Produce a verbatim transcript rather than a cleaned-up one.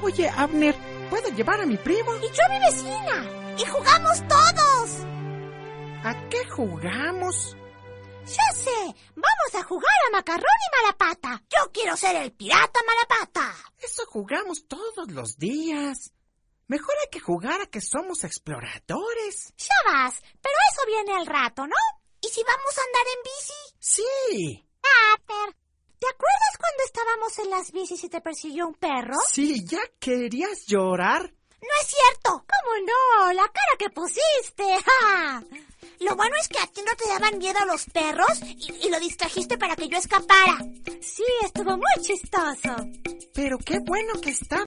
Oye, Abner, ¿puedo llevar a mi primo? Y yo a mi vecina. Y jugamos todos. ¿A qué jugamos? Ya sé, vamos a jugar a Macarrón y Malapata. Yo quiero ser el pirata Malapata. Eso jugamos todos los días. Mejor hay que jugar a que somos exploradores. Ya vas, pero eso viene al rato, ¿no? ¿Y si vamos a andar en bici? Sí. Abner, ¿te acuerdas cuando estábamos en las bicis y te persiguió un perro? Sí, ¿ya querías llorar? No es cierto. ¿Cómo no? La cara que pusiste. ¡Ja! Lo bueno es que a ti no te daban miedo los perros y, y lo distrajiste para que yo escapara. Sí, estuvo muy chistoso. Pero qué bueno que está